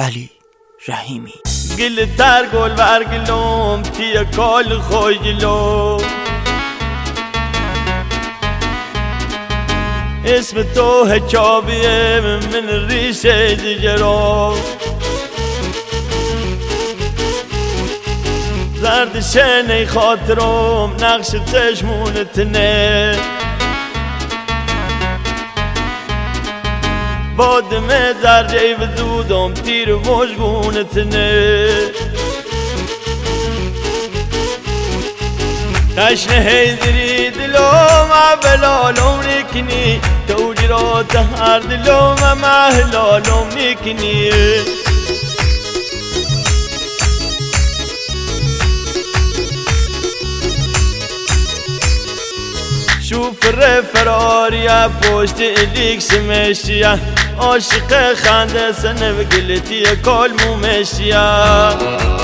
علی رحیمی. گل تر گل برگلوم تیه کال خوی گلوم، اسم تو حجابیه من ریشه دیگرم، زرد شنه خاطرم نقش چشمونتنه، بادمه در جیب دودم تیر مشگونتنه، تشنه هیدری دلوم عبلالوم نکنی، توجرات هر دلوم محلالوم نکنی. شوف فراریا پشت الیکس مشیا، عاشق خنده سنه و گلتی کالمو مشیا،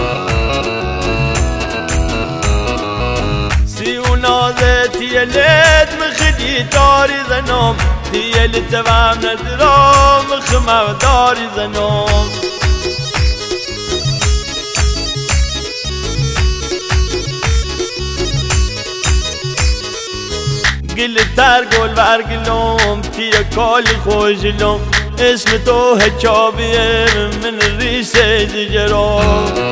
نازه تیلت مخدی داری زنم، تیلت وام ندرام خمو داری زنم، گل تر گل برگلوم تیه کال خوشلوم، اسم تو حجابیه من ریشه دیگرم،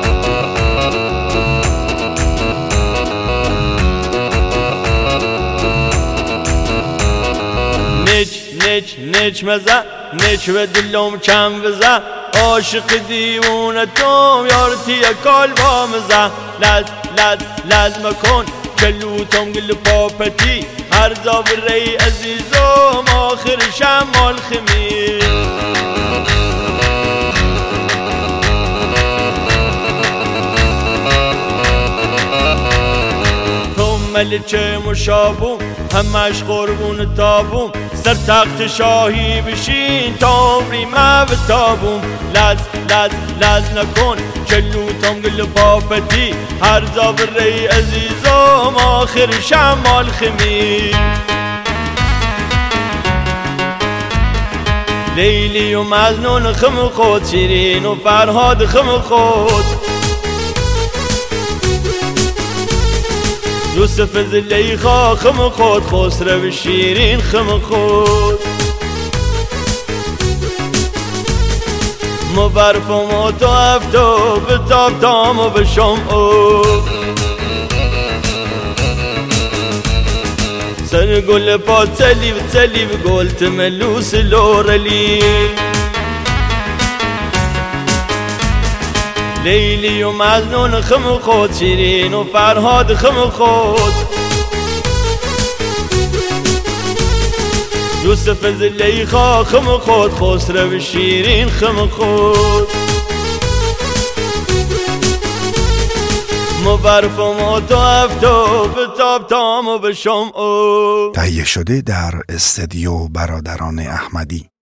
نچ مزه نچ و دلم کم بزه، عاشق دیوونتم یارتی کال با مزه، لز مکن کلوتم گل پاپتی، هر زابری عزیزم آخر شمال خمیر. ملچه مشابوم همش قربون تابوم، سر تخت شاهی بشین تا عمری ما بتابوم، لز نکن کلوتم گل پاپتی، هر زابری عزیزم آخر شمال خمیر. لیلی و مجنون خم خود، شیرین و فرهاد خم خود، یوسف زلیخا خم خود، خسرو شیرین خم خود، مبرفم و تو افتو بتاب تام و بشم او، سر گل پا تلیو گل تملوس لورلی، لیلی و مجنون خم خود، شیرین و فرهاد خم خود، یوسف زلیخا خم خود، خسرو شیرین خم خود، مبرفم و تو افتو بتاب تام و بشم او. تهیه شده در استدیو برادران احمدی.